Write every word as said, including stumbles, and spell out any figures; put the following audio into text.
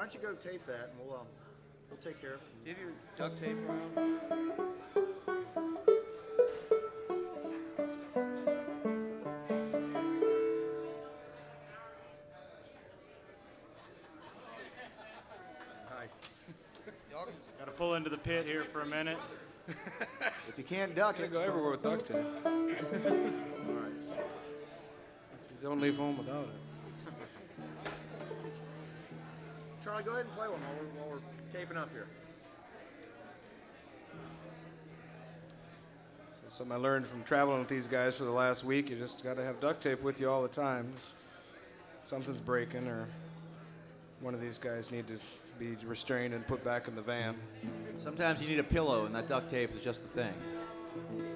don't you go tape that, and we'll um, we'll take care of it. Do you have your duct tape around? Nice. Y'all can Got to pull into the pit here for a minute. If you can't duck Can't it, go everywhere with duct tape. all right. Don't leave home without it. Charlie, go ahead and play one while we're, while we're taping up here. Something I learned from traveling with these guys for the last week. You just got to have duct tape with you all the time. Something's breaking, or one of these guys need to be restrained and put back in the van. Sometimes you need a pillow, and that duct tape is just the thing.